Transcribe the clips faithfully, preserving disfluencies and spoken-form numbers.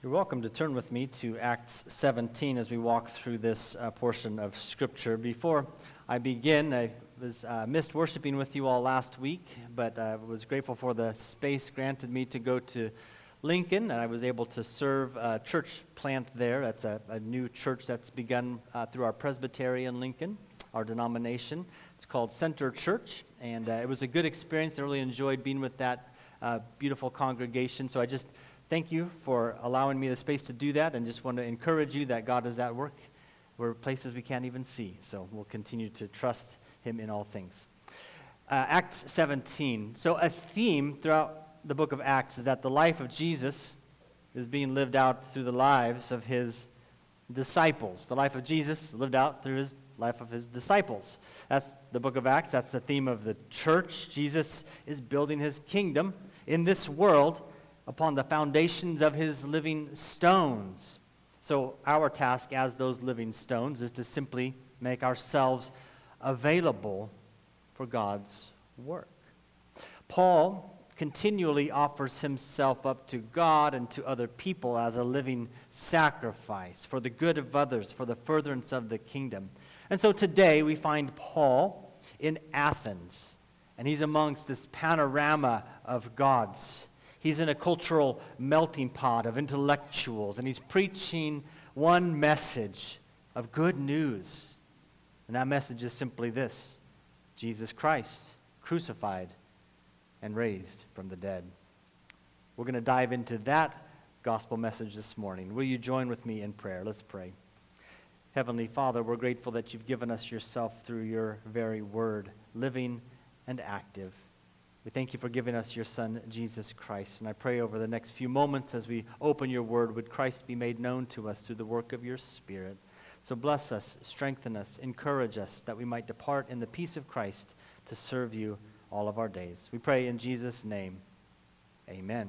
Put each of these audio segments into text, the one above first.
You're welcome to turn with me to Acts seventeen as we walk through this uh, portion of Scripture. Before I begin, I was uh, missed worshiping with you all last week, but I uh, was grateful for the space granted me to go to Lincoln, and I was able to serve a church plant there. That's a, a new church that's begun uh, through our Presbytery in Lincoln, our denomination. It's called Center Church, and uh, it was a good experience. I really enjoyed being with that uh, beautiful congregation, so I just thank you for allowing me the space to do that, and just want to encourage you that God is at work. We're places we can't even see, so we'll continue to trust Him in all things. Uh, Acts seventeen. So a theme throughout the book of Acts is that the life of Jesus is being lived out through the lives of His disciples. The life of Jesus lived out through His life of His disciples. That's the book of Acts. That's the theme of the church. Jesus is building His kingdom in this world upon the foundations of His living stones. So our task as those living stones is to simply make ourselves available for God's work. Paul continually offers himself up to God and to other people as a living sacrifice for the good of others, for the furtherance of the kingdom. And so today we find Paul in Athens, and he's amongst this panorama of gods. He's in a cultural melting pot of intellectuals, and he's preaching one message of good news. And that message is simply this: Jesus Christ, crucified and raised from the dead. We're going to dive into that gospel message this morning. Will you join with me in prayer? Let's pray. Heavenly Father, we're grateful that you've given us yourself through your very word, living and active. We thank you for giving us your Son, Jesus Christ. And I pray over the next few moments as we open your word, would Christ be made known to us through the work of your Spirit. So bless us, strengthen us, encourage us, that we might depart in the peace of Christ to serve you all of our days. We pray in Jesus' name. Amen.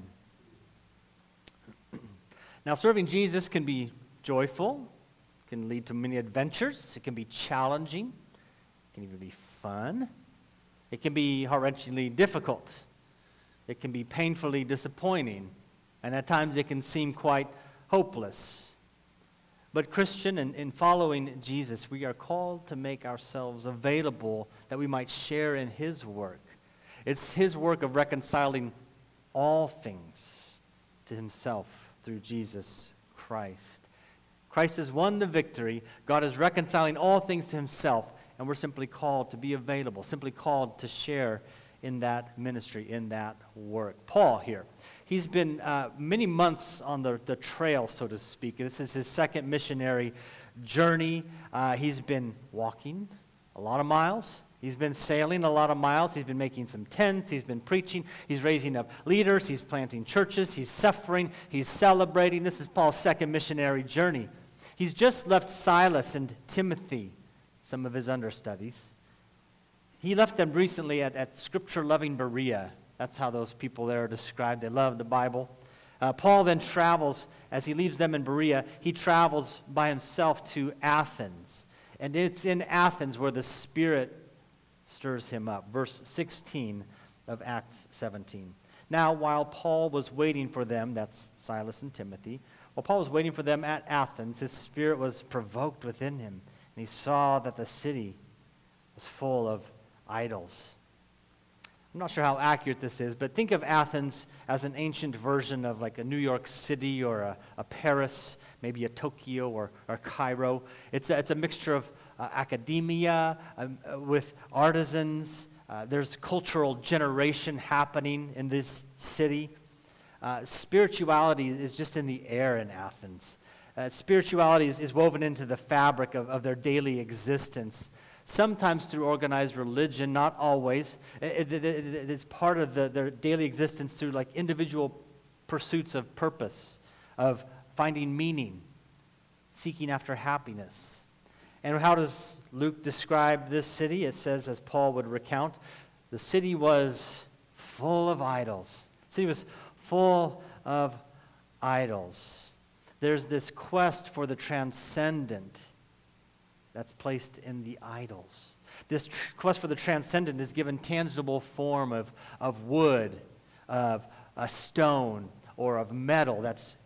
Now, serving Jesus can be joyful, can lead to many adventures, it can be challenging, it can even be fun. It can be heart-wrenchingly difficult. It can be painfully disappointing. And at times it can seem quite hopeless. But Christian, in, in following Jesus, we are called to make ourselves available that we might share in His work. It's His work of reconciling all things to Himself through Jesus Christ. Christ has won the victory. God is reconciling all things to Himself. And we're simply called to be available, simply called to share in that ministry, in that work. Paul here, he's been uh, many months on the, the trail, so to speak. This is his second missionary journey. Uh, he's been walking a lot of miles. He's been sailing a lot of miles. He's been making some tents. He's been preaching. He's raising up leaders. He's planting churches. He's suffering. He's celebrating. This is Paul's second missionary journey. He's just left Silas and Timothy, some of his understudies. He left them recently at, at scripture-loving Berea. That's how those people there are described. They love the Bible. Uh, Paul then travels, as he leaves them in Berea, he travels by himself to Athens. And it's in Athens where the Spirit stirs him up. Verse sixteen of Acts seventeen. Now, while Paul was waiting for them, that's Silas and Timothy, while Paul was waiting for them at Athens, his spirit was provoked within him. And he saw that the city was full of idols. I'm not sure how accurate this is, but think of Athens as an ancient version of like a New York City or a, a Paris, maybe a Tokyo or, or Cairo. It's a, it's a mixture of uh, academia um, uh, with artisans. Uh, there's cultural generation happening in this city. Uh, spirituality is just in the air in Athens. Uh, spirituality is, is woven into the fabric of, of their daily existence, sometimes through organized religion, not always. It, it, it, it's part of the, their daily existence through like individual pursuits of purpose, of finding meaning, seeking after happiness. And how does Luke describe this city? It says, as Paul would recount, the city was full of idols. The city was full of idols. There's this quest for the transcendent that's placed in the idols. This tr- quest for the transcendent is given tangible form of, of wood, of a stone, or of metal that's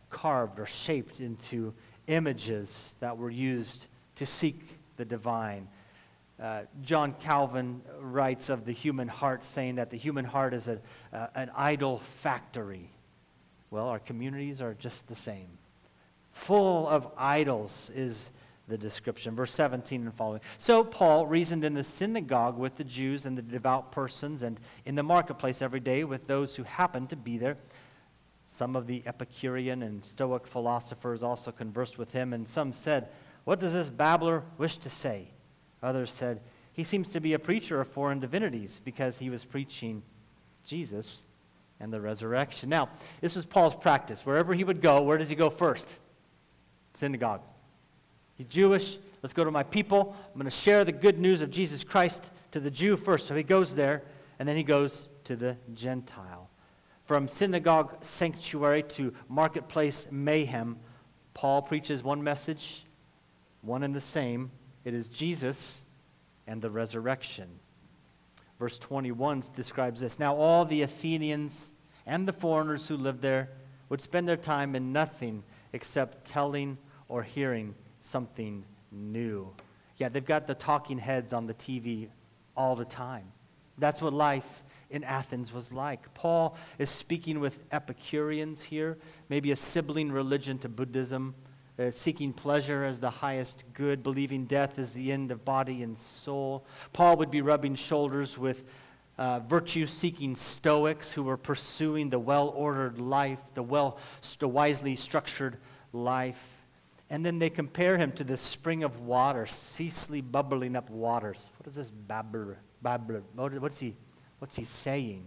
carved or shaped into images that were used to seek the divine. Uh, John Calvin writes of the human heart, saying that the human heart is a, uh, an idol factory. Well, our communities are just the same. Full of idols is the description. Verse seventeen and following. So Paul reasoned in the synagogue with the Jews and the devout persons, and in the marketplace every day with those who happened to be there. Some of the Epicurean and Stoic philosophers also conversed with him, and some said, "What does this babbler wish to say?" Others said, "He seems to be a preacher of foreign divinities," because he was preaching Jesus and the resurrection. Now, this was Paul's practice. Wherever he would go, where does he go first? Synagogue. He's Jewish. Let's go to my people. I'm going to share the good news of Jesus Christ to the Jew first. So he goes there, and then he goes to the Gentile. From synagogue sanctuary to marketplace mayhem, Paul preaches one message, one and the same. It is Jesus and the resurrection. Verse twenty-one describes this. Now all the Athenians and the foreigners who lived there would spend their time in nothing except telling or hearing something new. Yeah, they've got the talking heads on the T V all the time. That's what life in Athens was like. Paul is speaking with Epicureans here, maybe a sibling religion to Buddhism, uh, seeking pleasure as the highest good, believing death is the end of body and soul. Paul would be rubbing shoulders with uh, virtue-seeking Stoics who were pursuing the well-ordered life, the well, st- wisely structured life. And then they compare him to this spring of water, ceaselessly bubbling up waters. What is this babbler? babbler? What's he, what's he saying?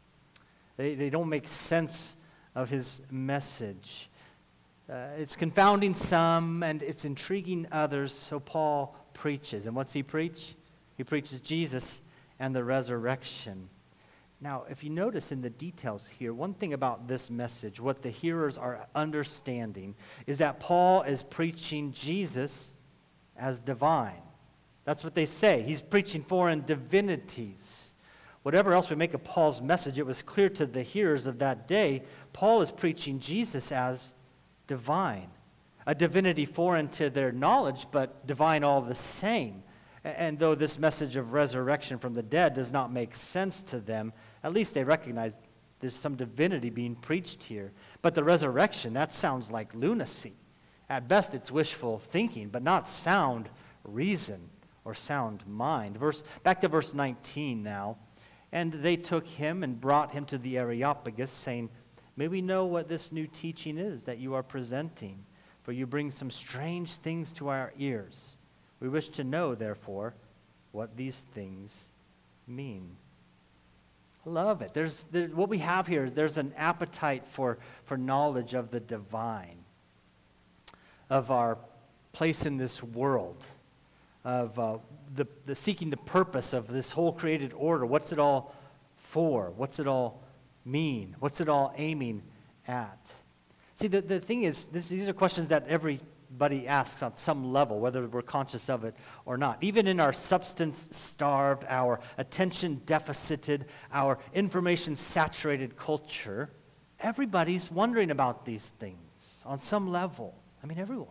They, they don't make sense of his message. Uh, it's confounding some, and it's intriguing others, so Paul preaches. And what's he preach? He preaches Jesus and the resurrection. Now, if you notice in the details here, one thing about this message, what the hearers are understanding, is that Paul is preaching Jesus as divine. That's what they say. He's preaching foreign divinities. Whatever else we make of Paul's message, it was clear to the hearers of that day, Paul is preaching Jesus as divine. A divinity foreign to their knowledge, but divine all the same. And though this message of resurrection from the dead does not make sense to them, at least they recognize there's some divinity being preached here. But the resurrection, that sounds like lunacy. At best, it's wishful thinking, but not sound reason or sound mind. Verse, back to verse nineteen now. And they took him and brought him to the Areopagus, saying, "May we know what this new teaching is that you are presenting, for you bring some strange things to our ears. We wish to know, therefore, what these things mean." I love it. There's there, what we have here, there's an appetite for, for knowledge of the divine, of our place in this world, of uh, the, the seeking the purpose of this whole created order. What's it all for? What's it all mean? What's it all aiming at? See, the, the thing is, this, these are questions that everybody asks on some level, whether we're conscious of it or not. Even in our substance-starved, our attention-deficited, our information-saturated culture, everybody's wondering about these things on some level. I mean, everyone.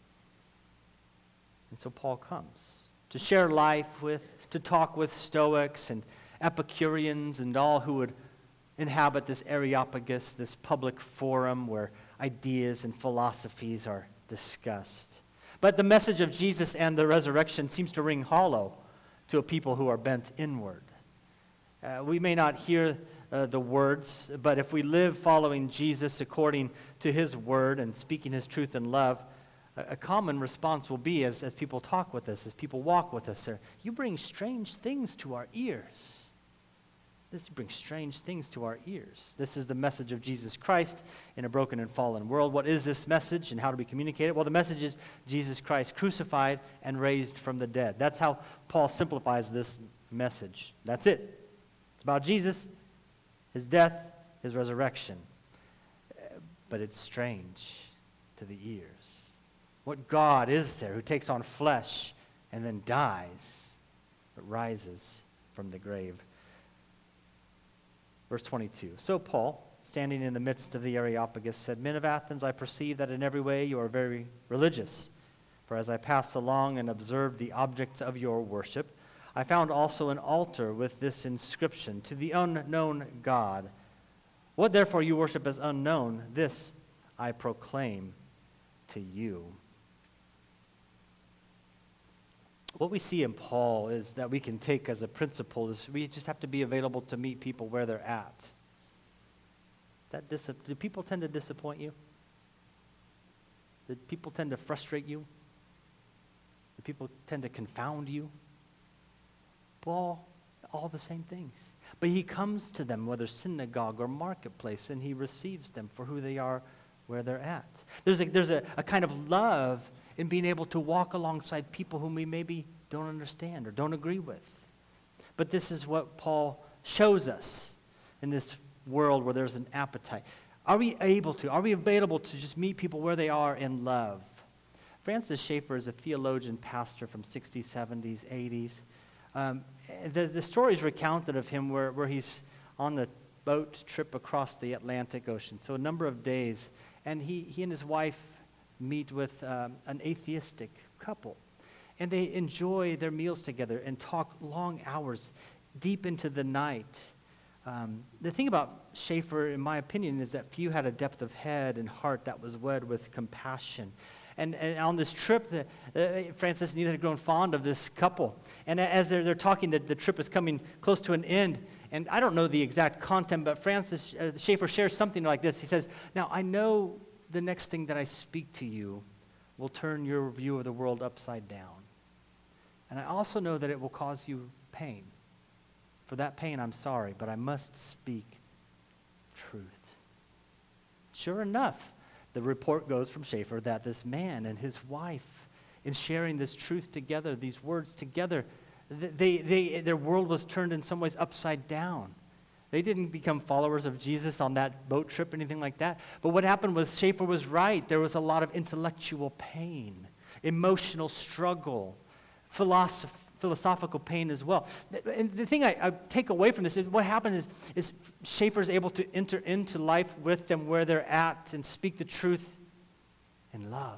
And so Paul comes to share life with, to talk with Stoics and Epicureans and all who would inhabit this Areopagus, this public forum where ideas and philosophies are discussed. But the message of Jesus and the resurrection seems to ring hollow to a people who are bent inward. Uh, we may not hear uh, the words, but if we live following Jesus according to his word and speaking his truth in love, a, a common response will be as, as people talk with us, as people walk with us, or, "You bring strange things to our ears." This brings strange things to our ears. This is the message of Jesus Christ in a broken and fallen world. What is this message and how do we communicate it? Well, the message is Jesus Christ crucified and raised from the dead. That's how Paul simplifies this message. That's it. It's about Jesus, his death, his resurrection. But it's strange to the ears. What God is there who takes on flesh and then dies, but rises from the grave? Verse twenty-two. So Paul, standing in the midst of the Areopagus, said, "Men of Athens, I perceive that in every way you are very religious. For as I passed along and observed the objects of your worship, I found also an altar with this inscription, 'To the unknown God.' What therefore you worship as unknown, this I proclaim to you." What we see in Paul is that we can take as a principle is we just have to be available to meet people where they're at. That dis- do people tend to disappoint you? Do people tend to frustrate you? Do people tend to confound you? Paul, all the same things. But he comes to them, whether synagogue or marketplace, and he receives them for who they are, where they're at. There's a, there's a, a kind of love in being able to walk alongside people whom we maybe don't understand or don't agree with. But this is what Paul shows us in this world where there's an appetite. Are we able to, are we available to just meet people where they are in love? Francis Schaeffer is a theologian pastor from sixties, seventies, eighties. Um, the, the story is recounted of him where, where he's on the boat trip across the Atlantic Ocean, so a number of days, and he, he and his wife meet with um, an atheistic couple, and they enjoy their meals together and talk long hours deep into the night. Um, the thing about Schaeffer, in my opinion, is that few had a depth of head and heart that was wed with compassion. And, and on this trip, the, uh, Francis and Edith had grown fond of this couple. And as they're, they're talking, the, the trip is coming close to an end. And I don't know the exact content, but Francis uh, Schaeffer shares something like this. He says, "Now, I know the next thing that I speak to you will turn your view of the world upside down. And I also know that it will cause you pain. For that pain, I'm sorry, but I must speak truth." Sure enough, the report goes from Schaeffer that this man and his wife, in sharing this truth together, these words together, they, they, their world was turned in some ways upside down. They didn't become followers of Jesus on that boat trip or anything like that. But what happened was Schaeffer was right. There was a lot of intellectual pain, emotional struggle, philosoph- philosophical pain as well. And the thing I, I take away from this is what happens is, is Schaeffer is able to enter into life with them where they're at and speak the truth in love.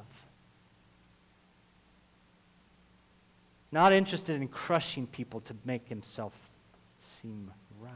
Not interested in crushing people to make himself seem right.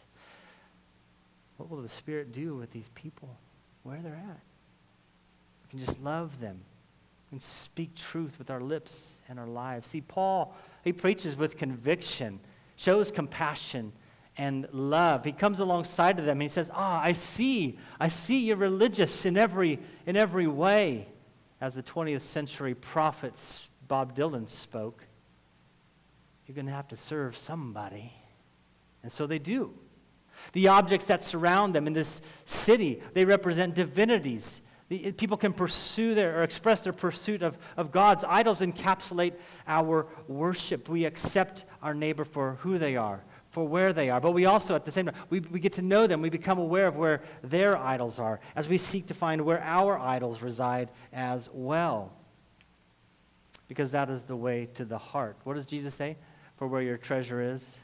What will the Spirit do with these people where they're at? We can just love them and speak truth with our lips and our lives. See, Paul, he preaches with conviction, shows compassion and love. He comes alongside of them and he says, "Ah, I see, I see you're religious in every in every way." As the twentieth century prophets Bob Dylan spoke, you're going to have to serve somebody. And so they do. The objects that surround them in this city, they represent divinities. The, people can pursue their or express their pursuit of, of God's idols, encapsulate our worship. We accept our neighbor for who they are, for where they are. But we also, at the same time, we, we get to know them. We become aware of where their idols are as we seek to find where our idols reside as well. Because that is the way to the heart. What does Jesus say? For where your treasure is,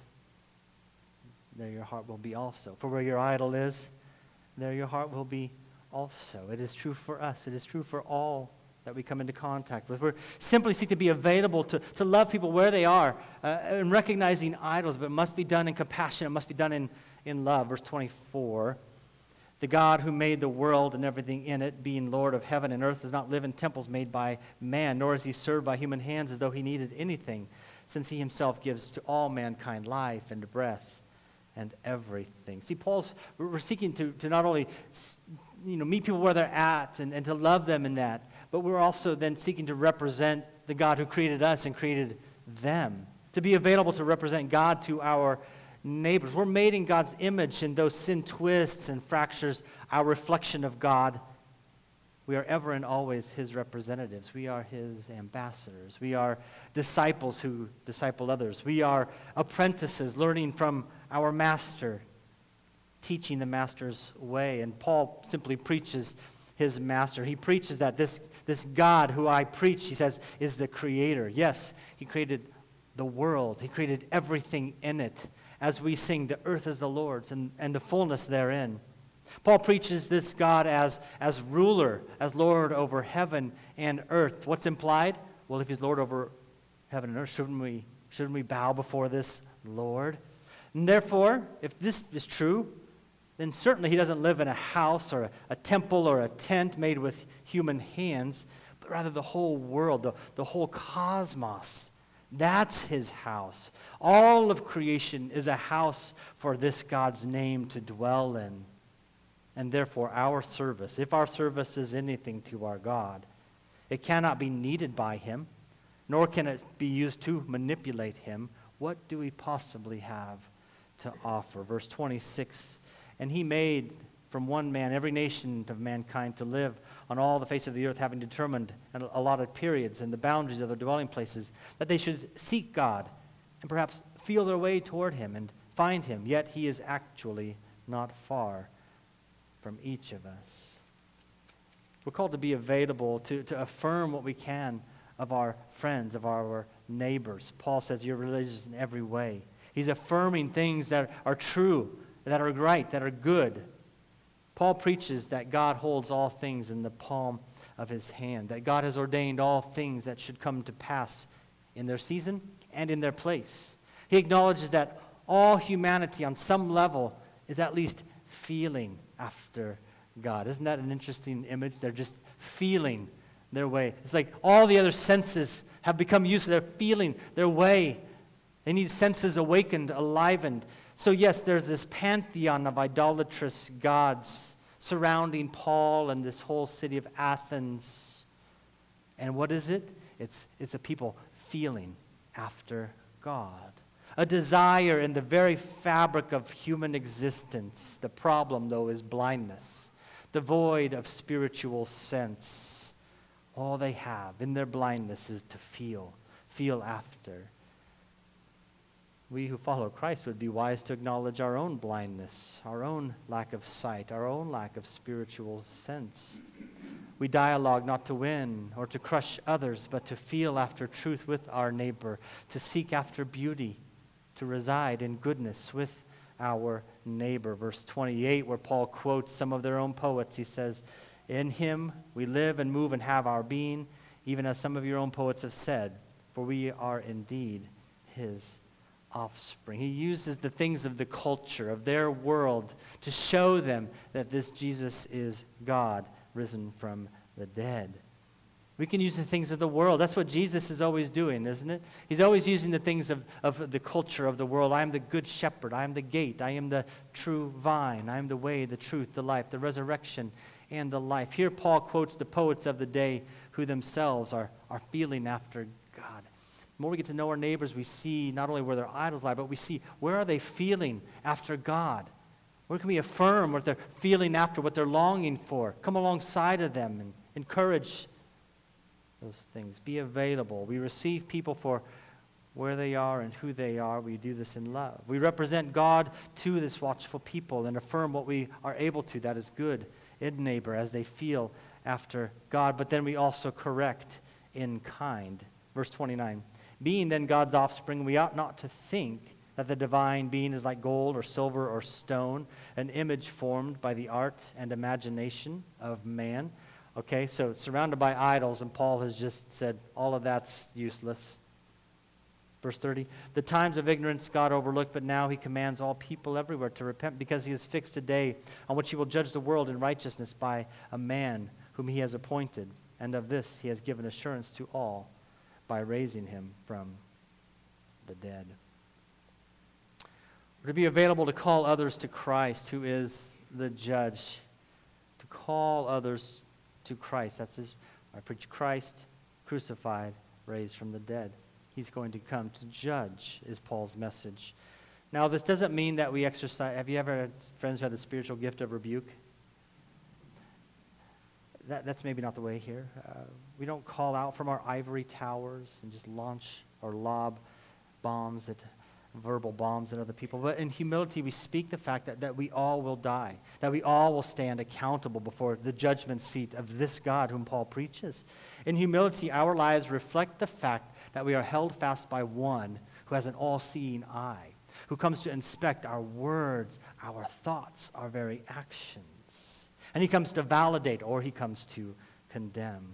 there your heart will be also. For where your idol is, there your heart will be also. It is true for us. It is true for all that we come into contact with. We're simply seek to be available to, to love people where they are uh, and recognizing idols, but it must be done in compassion. It must be done in, in love. Verse twenty-four, "The God who made the world and everything in it, being Lord of heaven and earth, does not live in temples made by man, nor is he served by human hands as though he needed anything, since he himself gives to all mankind life and breath and everything." See, Paul's, we're seeking to, to not only you know, meet people where they're at and, and to love them in that, but we're also then seeking to represent the God who created us and created them, to be available to represent God to our neighbors. We're made in God's image, and though sin twists and fractures our reflection of God, we are ever and always his representatives. We are his ambassadors. We are disciples who disciple others. We are apprentices learning from our master, teaching the master's way. And Paul simply preaches his master. He preaches that this, this God who I preach, he says, is the creator. Yes, he created the world. He created everything in it. As we sing, the earth is the Lord's and, and the fullness therein. Paul preaches this God as, as ruler, as Lord over heaven and earth. What's implied? Well, if he's Lord over heaven and earth, shouldn't we, shouldn't we bow before this Lord? And therefore, if this is true, then certainly he doesn't live in a house or a, a temple or a tent made with human hands, but rather the whole world, the, the whole cosmos. That's his house. All of creation is a house for this God's name to dwell in. And therefore our service, if our service is anything to our God, it cannot be needed by him, nor can it be used to manipulate him. What do we possibly have to offer? Verse twenty-six, and he made from one man every nation of mankind to live on all the face of the earth, having determined allotted periods and the boundaries of their dwelling places, that they should seek God and perhaps feel their way toward him and find him. Yet he is actually not far from each of us. We're called to be available to, to affirm what we can of our friends, of our neighbors. Paul says you're religious in every way. He's affirming things that are true, that are right, that are good. Paul preaches that God holds all things in the palm of his hand, that God has ordained all things that should come to pass in their season and in their place. He acknowledges that all humanity on some level is at least feeling after God. Isn't that an interesting image? They're just feeling their way. It's like all the other senses have become used to their feeling their way. They need senses awakened, enlivened. So yes, there's this pantheon of idolatrous gods surrounding Paul and this whole city of Athens. And what is it? It's, it's a people feeling after God. A desire in the very fabric of human existence. The problem, though, is blindness. The void of spiritual sense. All they have in their blindness is to feel, feel after. We who follow Christ would be wise to acknowledge our own blindness, our own lack of sight, our own lack of spiritual sense. We dialogue not to win or to crush others, but to feel after truth with our neighbor, to seek after beauty, to reside in goodness with our neighbor. Verse twenty-eight, where Paul quotes some of their own poets, he says, in him we live and move and have our being, even as some of your own poets have said, for we are indeed his offspring. He uses the things of the culture, of their world, to show them that this Jesus is God, risen from the dead. We can use the things of the world. That's what Jesus is always doing, isn't it? He's always using the things of, of the culture of the world. I am the good shepherd. I am the gate. I am the true vine. I am the way, the truth, the life, the resurrection, and the life. Here Paul quotes the poets of the day who themselves are, are feeling after God. The more we get to know our neighbors, we see not only where their idols lie, but we see where are they feeling after God. Where can we affirm what they're feeling after, what they're longing for? Come alongside of them and encourage those things. Be available. We receive people for where they are and who they are. We do this in love. We represent God to this watchful people and affirm what we are able to, that is good, in neighbor as they feel after God. But then we also correct in kind. Verse twenty-nine. Being then God's offspring, we ought not to think that the divine being is like gold or silver or stone, an image formed by the art and imagination of man. Okay, so surrounded by idols, and Paul has just said all of that's useless. Verse thirty, the times of ignorance God overlooked, but now he commands all people everywhere to repent, because he has fixed a day on which he will judge the world in righteousness by a man whom he has appointed. And of this he has given assurance to all by raising him from the dead. We're to be available to call others to Christ, who is the judge. To call others to Christ. That's his, I preach Christ crucified, raised from the dead. He's going to come to judge, is Paul's message. Now, this doesn't mean that we exercise. Have you ever had friends who had the spiritual gift of rebuke? That, that's maybe not the way here. Uh, we don't call out from our ivory towers and just launch or lob bombs at verbal bombs at other people. But in humility, we speak the fact that, that we all will die, that we all will stand accountable before the judgment seat of this God whom Paul preaches. In humility, our lives reflect the fact that we are held fast by one who has an all-seeing eye, who comes to inspect our words, our thoughts, our very actions. And he comes to validate, or he comes to condemn.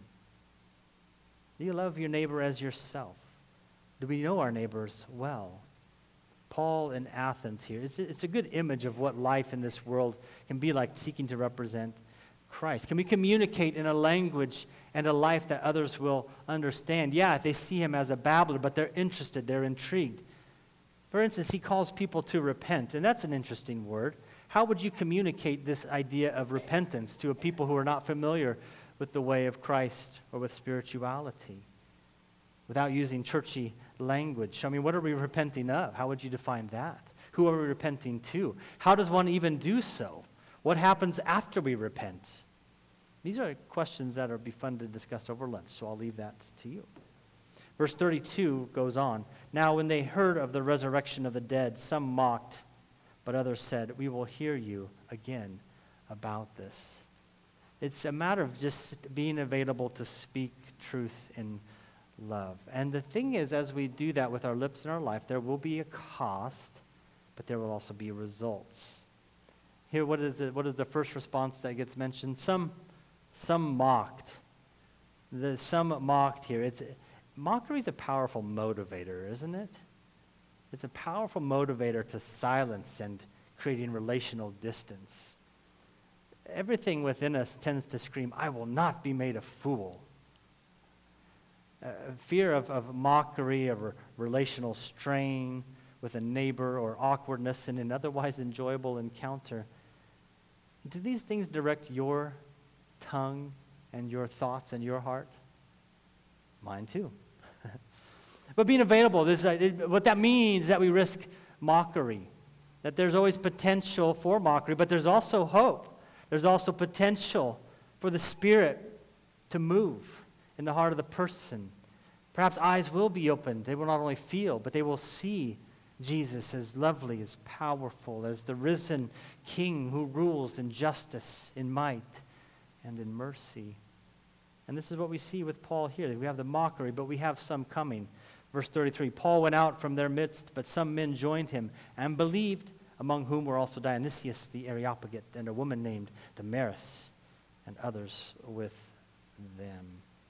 Do you love your neighbor as yourself? Do we know our neighbors well? Paul in Athens here, it's a, it's a good image of what life in this world can be like, seeking to represent Christ. Can we communicate in a language and a life that others will understand? Yeah, they see him as a babbler, but they're interested, they're intrigued. For instance, he calls people to repent, and that's an interesting word. How would you communicate this idea of repentance to a people who are not familiar with the way of Christ or with spirituality? Without using churchy language. I mean, what are we repenting of? How would you define that? Who are we repenting to? How does one even do so? What happens after we repent? These are questions that would be fun to discuss over lunch, so I'll leave that to you. Verse thirty-two goes on. Now when they heard of the resurrection of the dead, some mocked, but others said, we will hear you again about this. It's a matter of just being available to speak truth in love. And the thing is, as we do that with our lips and our life, there will be a cost, but there will also be results. Here, what is it? What is the first response that gets mentioned? Some, some mocked. The some mocked here. It's mockery is a powerful motivator, isn't it? It's a powerful motivator to silence and creating relational distance. Everything within us tends to scream, "I will not be made a fool." Uh, fear of, of mockery, of a relational strain with a neighbor, or awkwardness in an otherwise enjoyable encounter. Do these things direct your tongue and your thoughts and your heart? Mine too. But being available, this, uh, it, what that means is that we risk mockery, that there's always potential for mockery, but there's also hope. There's also potential for the Spirit to move in the heart of the person. Perhaps eyes will be opened. They will not only feel, but they will see Jesus as lovely, as powerful, as the risen King who rules in justice, in might, and in mercy. And this is what we see with Paul here. We have the mockery, but we have some coming. Verse thirty-three, Paul went out from their midst, but some men joined him and believed, among whom were also Dionysius the Areopagite and a woman named Damaris, and others with them.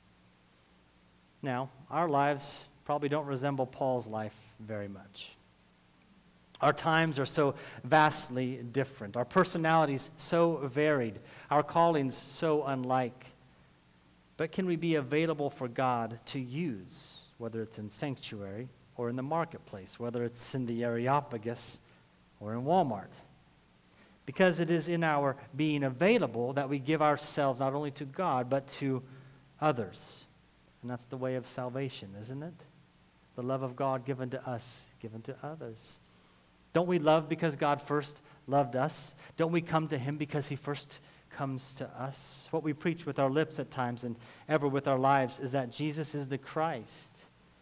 Now, our lives probably don't resemble Paul's life very much. Our times are so vastly different. Our personalities so varied. Our callings so unlike. But can we be available for God to use, whether it's in sanctuary or in the marketplace, whether it's in the Areopagus or in Walmart? Because it is in our being available that we give ourselves not only to God, but to others. And that's the way of salvation, isn't it? The love of God given to us, given to others. Don't we love because God first loved us? Don't we come to him because he first comes to us? What we preach with our lips at times and ever with our lives is that Jesus is the Christ.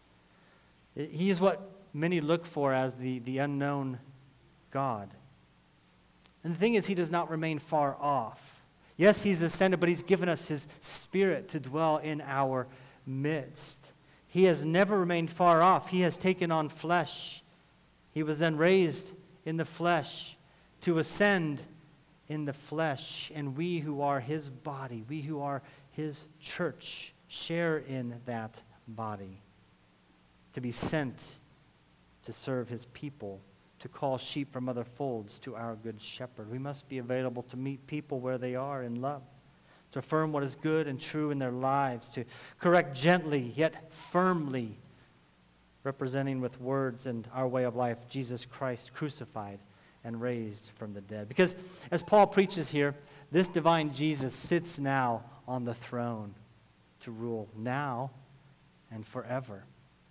He is what many look for as the, the unknown God. And the thing is, he does not remain far off. Yes, he's ascended, but he's given us his Spirit to dwell in our midst. He has never remained far off. He has taken on flesh. He was then raised in the flesh to ascend in the flesh. And we who are his body, we who are his church, share in that body. To be sent to serve his people, to call sheep from other folds to our good shepherd. We must be available to meet people where they are in love, to affirm what is good and true in their lives, to correct gently yet firmly, representing with words and our way of life Jesus Christ crucified and raised from the dead. Because as Paul preaches here, this divine Jesus sits now on the throne to rule now and forever.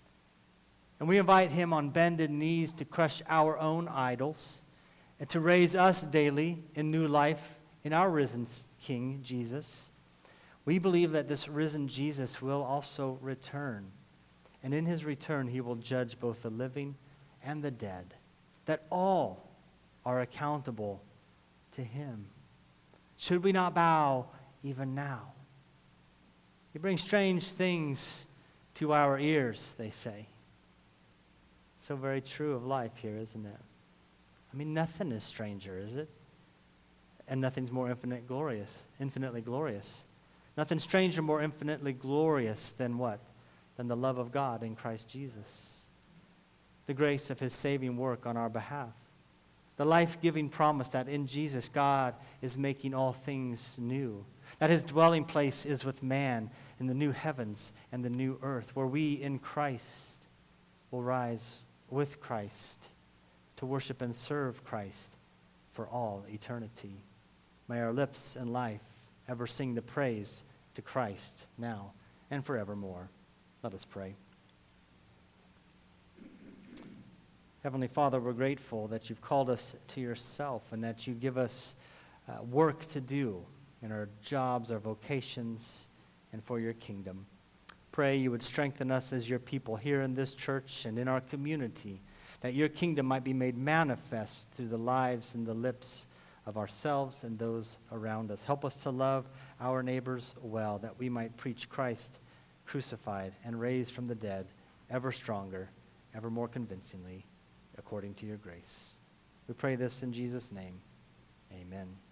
And we invite him on bended knees to crush our own idols and to raise us daily in new life in our risen King, Jesus. We believe that this risen Jesus will also return. And in his return, he will judge both the living and the dead, that all are accountable to him. Should we not bow even now? He brings strange things to our ears, they say. So very true of life here, isn't it? I mean, nothing is stranger, is it? And nothing's more infinite glorious, infinitely glorious. Nothing stranger, more infinitely glorious than what? Than the love of God in Christ Jesus. The grace of his saving work on our behalf. The life-giving promise that in Jesus God is making all things new. That his dwelling place is with man in the new heavens and the new earth, where we in Christ will rise with Christ to worship and serve Christ for all eternity. May our lips and life ever sing the praise to Christ now and forevermore. Let us pray. Heavenly Father, we're grateful that you've called us to yourself and that you give us uh, work to do in our jobs, our vocations, and for your kingdom. Pray you would strengthen us as your people here in this church and in our community, that your kingdom might be made manifest through the lives and the lips of ourselves and those around us. Help us to love our neighbors well, that we might preach Christ crucified and raised from the dead, ever stronger, ever more convincingly, according to your grace. We pray this in Jesus' name. Amen.